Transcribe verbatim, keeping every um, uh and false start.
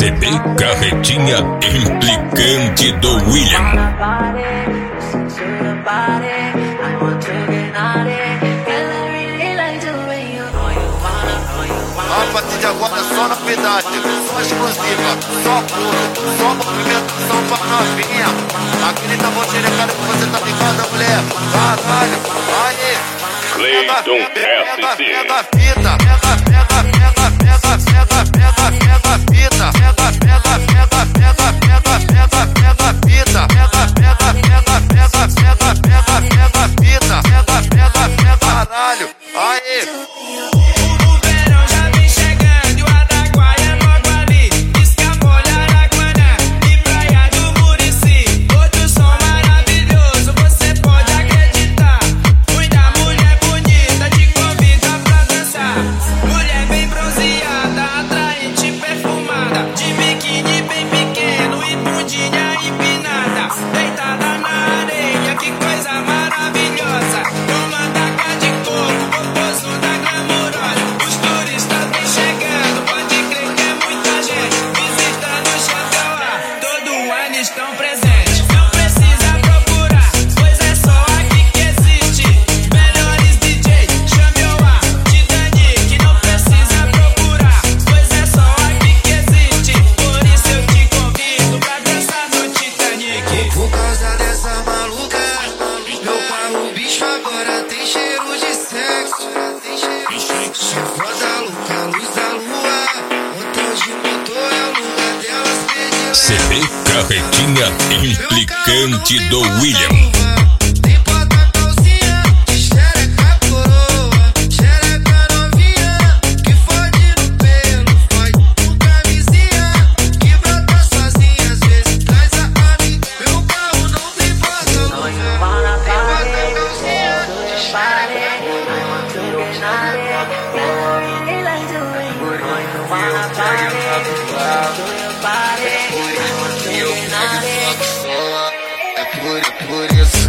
C B Carretinha Implicante do William. A partir de agora só novidade, só exclusiva, só pura, só movimentação pra novinha. Aquele tambor xerecado que você tá ligado, mulher. Caralho, aí. Cleiton Pega, S C. pega a fita, pega, pega, pega, pega, pega, pega, pega a fita, pega, pega, pega, pega, pega, pega, pega a fita, pega, pega, pega, pega, pega, pega, pega a fita, pega, pega, pega, caralho, aí. Estão presentes, não precisa procurar, pois é só aqui que existe. Melhores D J, chame o A, Titanic, não precisa procurar, pois é só aqui que existe. Por isso eu te convido pra dançar no Titanic. Por causa dessa maluca, meu carro bicho agora tem cheiro de sexo. Só foda louca, luz da lua, motor de motor é o lugar delas pedir. C B Carretinha Implicante do William. Tem bota calcinha, de xereca coroa, xereca novinha, que fode no pelo, fode com camisinha, que brota sozinha, às vezes traz a amiga. Meu carro não tem porta-luva, tem bota calcinha, de xereca é por, por isso